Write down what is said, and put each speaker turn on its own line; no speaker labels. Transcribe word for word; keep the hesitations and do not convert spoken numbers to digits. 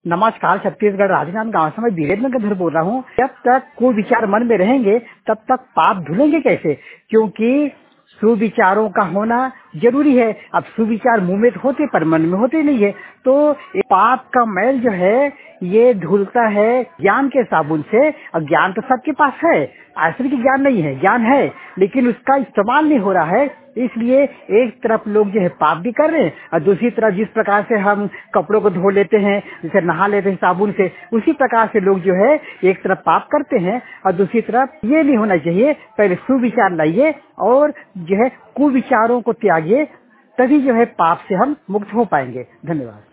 नमस्कार, छत्तीसगढ़ राजनांदगांव से मैं वीरेंद्र गंधर बोल रहा हूँ। जब तक कुविचार मन में रहेंगे तब तक पाप धुलेंगे कैसे? क्योंकि सुविचारों का होना जरूरी है। अब सुविचार मुंह में तो होते पर मन में होते नहीं है, तो ये पाप का मैल जो है ये धुलता है ज्ञान के साबुन से। और ज्ञान तो सबके पास है, ऐसा कि ज्ञान नहीं है, ज्ञान है लेकिन उसका इस्तेमाल नहीं हो रहा है। इसलिए एक तरफ लोग जो है पाप भी कर रहे हैं और दूसरी तरफ जिस प्रकार से हम कपड़ों को धो लेते हैं, जैसे नहा लेते हैं साबुन से, उसी प्रकार से लोग जो है एक तरफ पाप करते हैं और दूसरी तरफ ये नहीं होना चाहिए। पहले सुविचार लाइए और जो है कुविचारों को त्यागिए, तभी जो है पाप से हम मुक्त हो पाएंगे। धन्यवाद।